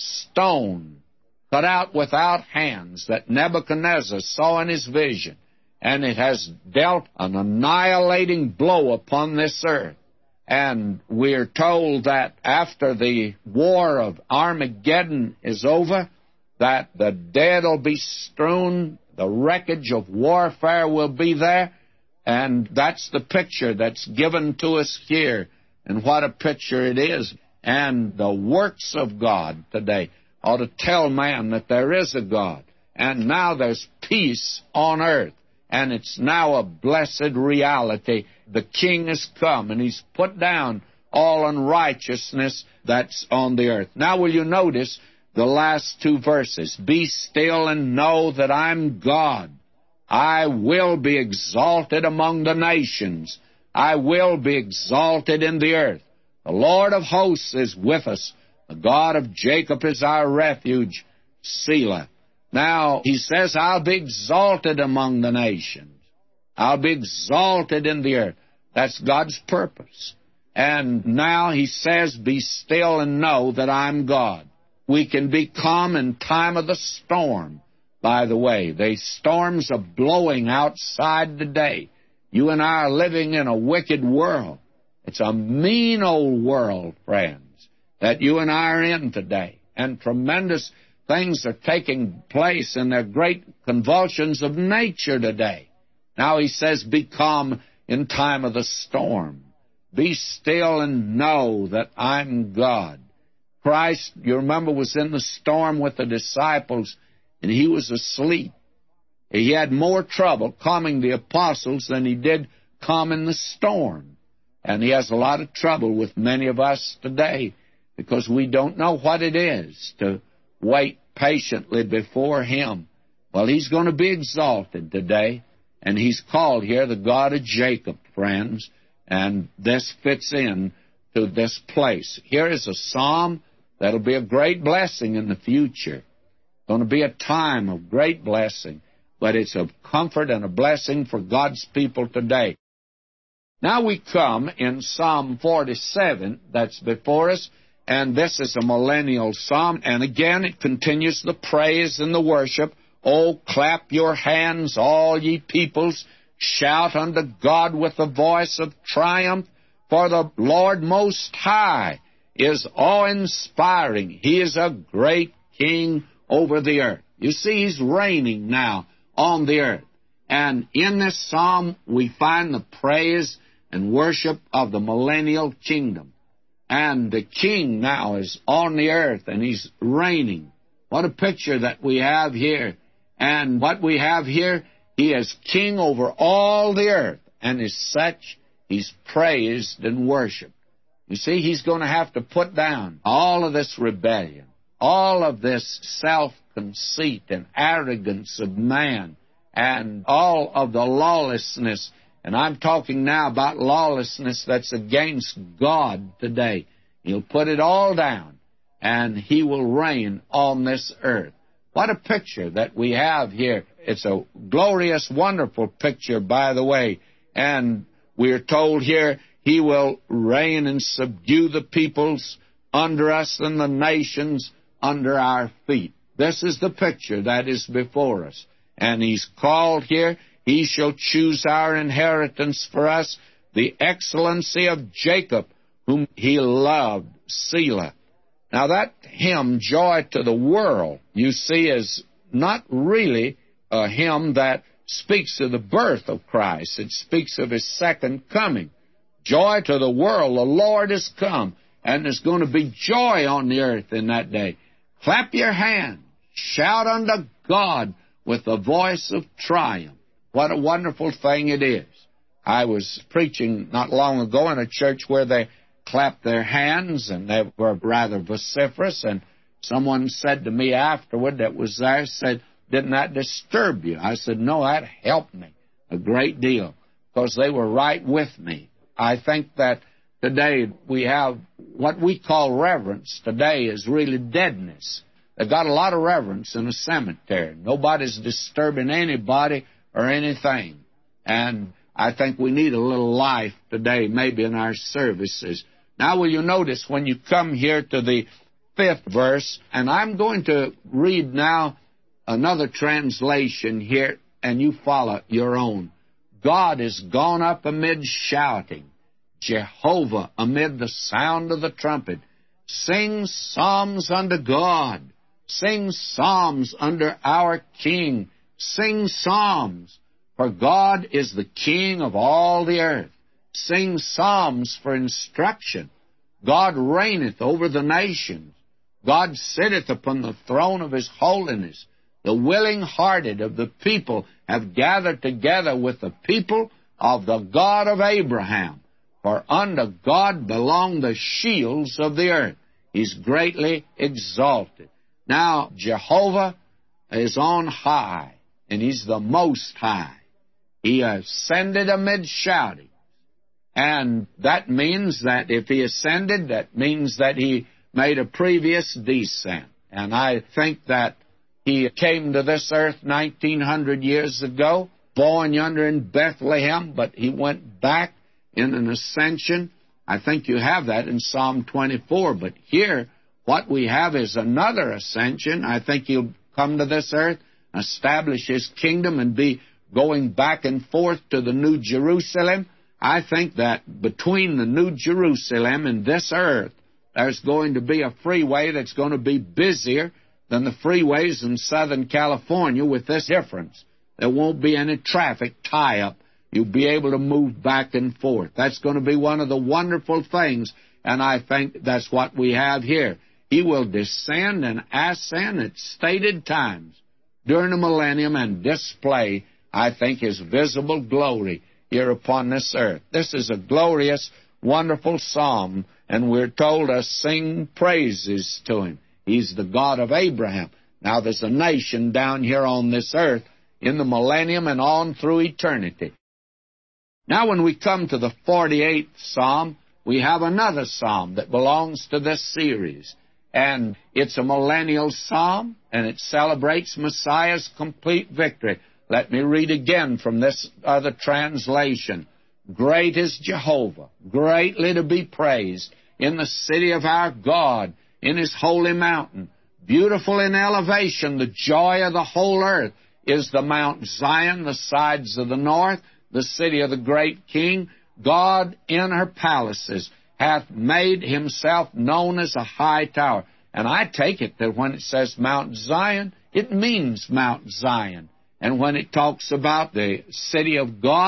stone cut out without hands that Nebuchadnezzar saw in his vision, and it has dealt an annihilating blow upon this earth. And we're told that after the war of Armageddon is over, that the dead will be strewn, the wreckage of warfare will be there, and that's the picture that's given to us here. And what a picture it is. And the works of God today ought to tell man that there is a God. And now there's peace on earth. And it's now a blessed reality. The King has come, and he's put down all unrighteousness that's on the earth. Now will you notice the last two verses? Be still and know that I'm God. I will be exalted among the nations. I will be exalted in the earth. The Lord of hosts is with us. The God of Jacob is our refuge. Selah. Now, he says, I'll be exalted among the nations. I'll be exalted in the earth. That's God's purpose. And now he says, be still and know that I'm God. We can be calm in time of the storm. By the way, the storms are blowing outside today. You and I are living in a wicked world. It's a mean old world, friends, that you and I are in today. And tremendous things are taking place in their great convulsions of nature today. Now he says, be calm in time of the storm. Be still and know that I'm God. Christ, you remember, was in the storm with the disciples, and he was asleep. He had more trouble calming the apostles than he did calming the storm. And he has a lot of trouble with many of us today because we don't know what it is to wait patiently before him. Well, he's going to be exalted today, and he's called here the God of Jacob, friends, and this fits in to this place. Here is a psalm that'll be a great blessing in the future. It's going to be a time of great blessing, but it's a comfort and a blessing for God's people today. Now we come in Psalm 47 that's before us, and this is a millennial psalm, and again it continues the praise and the worship. Oh, clap your hands, all ye peoples, shout unto God with the voice of triumph, for the Lord Most High is awe-inspiring. He is a great king over the earth. You see, he's reigning now on the earth. And in this psalm, we find the praise and worship of the millennial kingdom. And the king now is on the earth, and he's reigning. What a picture that we have here. And what we have here, he is king over all the earth, and as such, he's praised and worshipped. You see, he's going to have to put down all of this rebellion, all of this self-conceit and arrogance of man, and all of the lawlessness. And I'm talking now about lawlessness that's against God today. He'll put it all down, and he will reign on this earth. What a picture that we have here. It's a glorious, wonderful picture, by the way. And we're told here, he will reign and subdue the peoples under us and the nations under our feet. This is the picture that is before us. And he's called here, he shall choose our inheritance for us, the excellency of Jacob, whom he loved, Selah. Now that hymn, Joy to the World, you see, is not really a hymn that speaks of the birth of Christ. It speaks of his second coming. Joy to the world, the Lord is come, and there's going to be joy on the earth in that day. Clap your hands, shout unto God with the voice of triumph. What a wonderful thing it is. I was preaching not long ago in a church where they clapped their hands, and they were rather vociferous, and someone said to me afterward that was there, said, "Didn't that disturb you?" I said, "No, that helped me a great deal, because they were right with me." I think that today we have what we call reverence today is really deadness. They've got a lot of reverence in a cemetery. Nobody's disturbing anybody or anything. And I think we need a little life today, maybe in our services. Now, will you notice when you come here to the 5th verse, and I'm going to read now another translation here, and you follow your own. God is gone up amid shouting, Jehovah amid the sound of the trumpet. Sing psalms unto God. Sing psalms under our King. Sing psalms, for God is the King of all the earth. Sing psalms for instruction. God reigneth over the nations. God sitteth upon the throne of his holiness. The willing-hearted of the people have gathered together with the people of the God of Abraham. For unto God belong the shields of the earth. He's greatly exalted. Now, Jehovah is on high, and he's the Most High. He ascended amid shouting. And that means that if he ascended, that means that he made a previous descent. And I think that he came to this earth 1,900 years ago, born yonder in Bethlehem, but he went back in an ascension. I think you have that in Psalm 24. But here, what we have is another ascension. I think he'll come to this earth, establish his kingdom, and be going back and forth to the New Jerusalem. I think that between the New Jerusalem and this earth, there's going to be a freeway that's going to be busier than the freeways in Southern California, with this difference. There won't be any traffic tie-up. You'll be able to move back and forth. That's going to be one of the wonderful things, and I think that's what we have here. He will descend and ascend at stated times during the millennium and display, I think, his visible glory here upon this earth. This is a glorious, wonderful psalm, and we're told to sing praises to him. He's the God of Abraham. Now, there's a nation down here on this earth in the millennium and on through eternity. Now, when we come to the 48th Psalm, we have another psalm that belongs to this series. And it's a millennial psalm, and it celebrates Messiah's complete victory. Let me read again from this other translation. Great is Jehovah, greatly to be praised, in the city of our God, in his holy mountain. Beautiful in elevation, the joy of the whole earth is the Mount Zion, the sides of the north, the city of the great King. God in her palaces hath made himself known as a high tower. And I take it that when it says Mount Zion, it means Mount Zion. And when it talks about the city of God,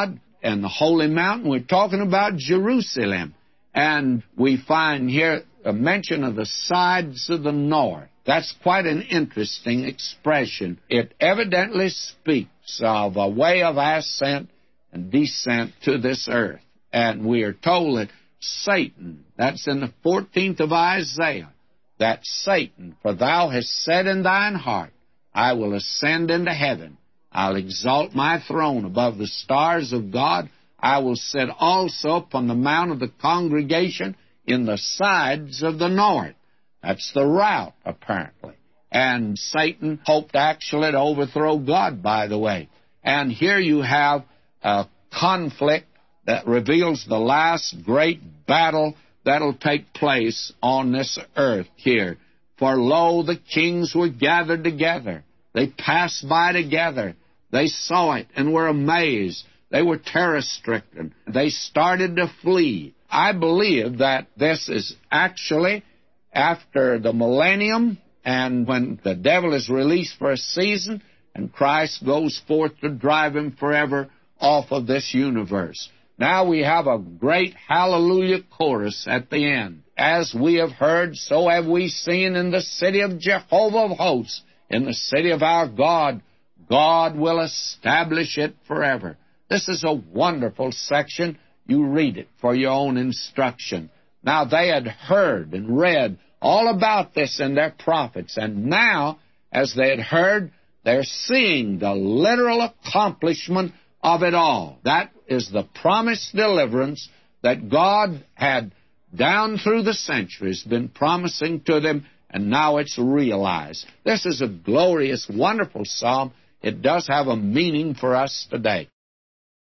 and the holy mountain. We're talking about Jerusalem. And we find here a mention of the sides of the north. That's quite an interesting expression. It evidently speaks of a way of ascent and descent to this earth. And we are told that Satan, that's in the 14th of Isaiah, that Satan, for thou hast said in thine heart, I will ascend into heaven. I'll exalt my throne above the stars of God. I will sit also upon the mount of the congregation in the sides of the north. That's the route, apparently. And Satan hoped actually to overthrow God, by the way. And here you have a conflict that reveals the last great battle that'll take place on this earth here. For lo, the kings were gathered together. They passed by together. They saw it and were amazed. They were terror-stricken. They started to flee. I believe that this is actually after the millennium and when the devil is released for a season and Christ goes forth to drive him forever off of this universe. Now we have a great hallelujah chorus at the end. As we have heard, so have we seen in the city of Jehovah of hosts, in the city of our God. God will establish it forever. This is a wonderful section. You read it for your own instruction. Now, they had heard and read all about this in their prophets, and now, as they had heard, they're seeing the literal accomplishment of it all. That is the promised deliverance that God had, down through the centuries, been promising to them, and now it's realized. This is a glorious, wonderful psalm. It does have a meaning for us today.